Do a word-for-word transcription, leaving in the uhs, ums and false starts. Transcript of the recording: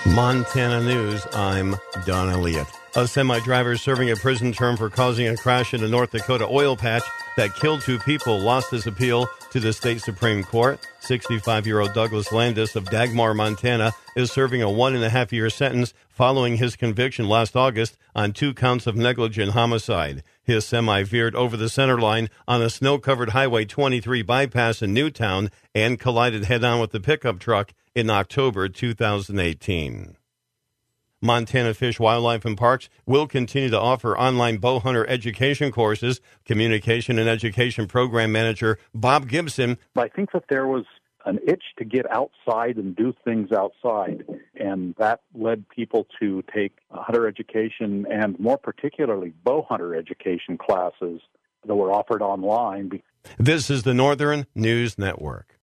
Montana News, I'm Don Elliott. A semi-driver serving a prison term for causing a crash in a North Dakota oil patch that killed two people lost his appeal to the state Supreme Court. sixty-five-year-old Douglas Landis of Dagmar, Montana, is serving a one-and-a-half-year sentence following his conviction last August on two counts of negligent homicide. His semi veered over the center line on a snow-covered Highway twenty-three bypass in Newtown and collided head-on with the pickup truck in October two thousand eighteen. Montana Fish, Wildlife, and Parks will continue to offer online bow hunter education courses. Communication and Education Program Manager Bob Gibson. I think that there was an itch to get outside and do things outside, and that led people to take hunter education and more particularly bow hunter education classes that were offered online. This is the Northern News Network.